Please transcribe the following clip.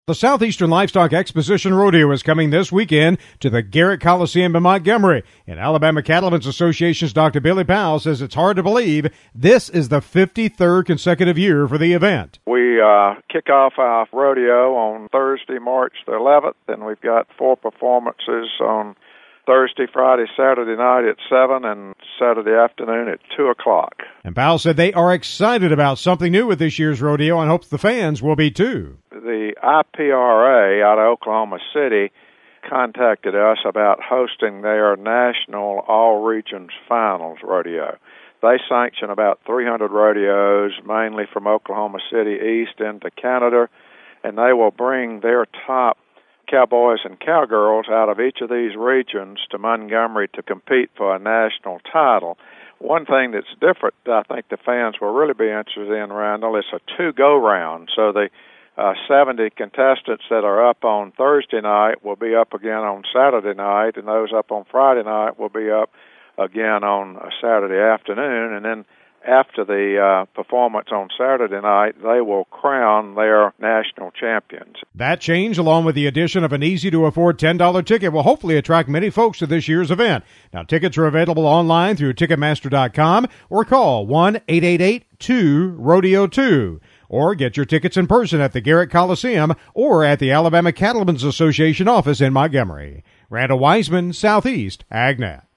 The Southeastern Livestock Exposition Rodeo is coming this weekend to the Garrett Coliseum in Montgomery. And Alabama Cattlemen's Association's Dr. Billy Powell says it's hard to believe this is the 53rd consecutive year for the event. We kick off our rodeo on Thursday, March the 11th, and we've got 4 performances on Thursday, Friday, Saturday night at 7 and Saturday afternoon at 2 o'clock. And Powell said they are excited about something new with this year's rodeo and hopes the fans will be too. The IPRA out of Oklahoma City contacted us about hosting their national all-regions finals rodeo. They sanction about 300 rodeos, mainly from Oklahoma City east into Canada, and they will bring their top cowboys and cowgirls out of each of these regions to Montgomery to compete for a national title. One thing that's different, I think the fans will really be interested in, Randall, is a 2-go-round. So the 70 contestants that are up on Thursday night will be up again on Saturday night, and those up on Friday night will be up again on Saturday afternoon, and then after the performance on Saturday night, they will crown their national champions. That change, along with the addition of an easy-to-afford $10 ticket, will hopefully attract many folks to this year's event. Now, tickets are available online through Ticketmaster.com or call 1-888-2-RODEO-2. Or get your tickets in person at the Garrett Coliseum or at the Alabama Cattlemen's Association office in Montgomery. Randall Wiseman, Southeast AgNet.